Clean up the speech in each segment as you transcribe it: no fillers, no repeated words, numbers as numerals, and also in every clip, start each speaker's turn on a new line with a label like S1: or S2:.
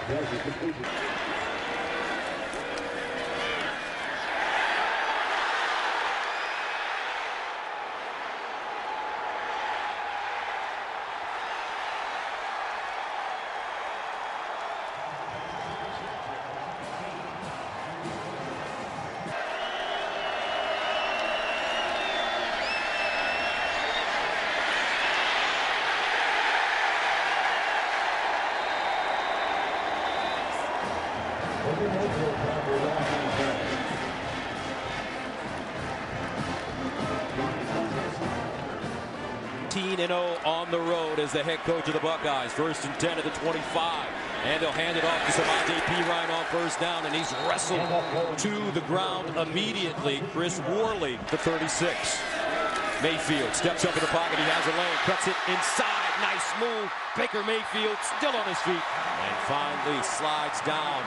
S1: On the road as the head coach of the Buckeyes. 1st and 10 at the 25. And he'll hand it off to Samaje Perine on 1st down, and he's wrestled to the ground immediately. Chris Worley, the 36. Mayfield steps up in the pocket. He has a lane, cuts it inside. Nice move. Baker Mayfield still on his feet and finally slides down.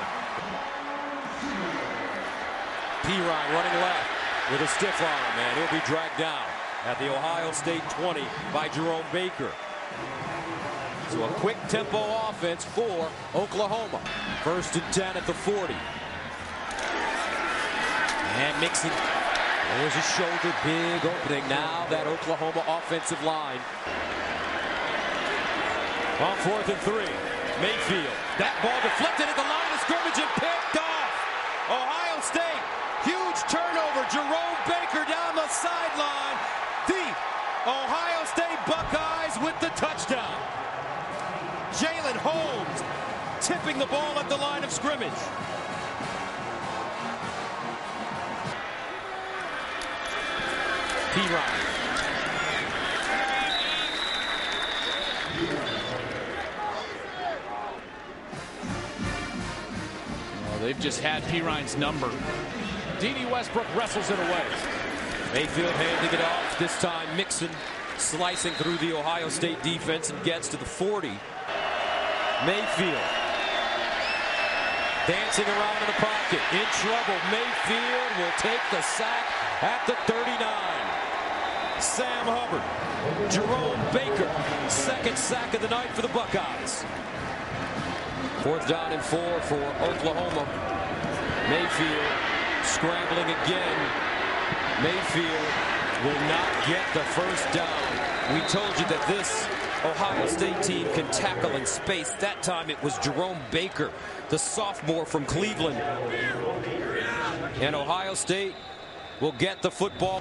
S1: Perine running left with a stiff arm, and he'll be dragged down at the Ohio State 20 by Jerome Baker. So a quick tempo offense for Oklahoma. 1st and 10 at the 40. And Mixon. There's a shoulder, big opening. Now that Oklahoma offensive line. On 4th and 3. Mayfield. That ball deflected at the line of scrimmage and picked off. Ohio State. Huge turnover. Jerome Baker down the sideline. The Ohio State Buckeyes with the touchdown. Jalen Holmes tipping the ball at the line of scrimmage. Perine.
S2: Well, they've just had Perine's number. Dede Westbrook wrestles it away.
S1: Mayfield handing it off. This time Mixon slicing through the Ohio State defense and gets to the 40. Mayfield dancing around in the pocket. In trouble. Mayfield will take the sack at the 39. Sam Hubbard. Jerome Baker. 2nd sack of the night for the Buckeyes. 4th down and 4 for Oklahoma. Mayfield scrambling again. Mayfield will not get the 1st down. We told you that this Ohio State team can tackle in space. That time it was Jerome Baker, the sophomore from Cleveland. And Ohio State will get the football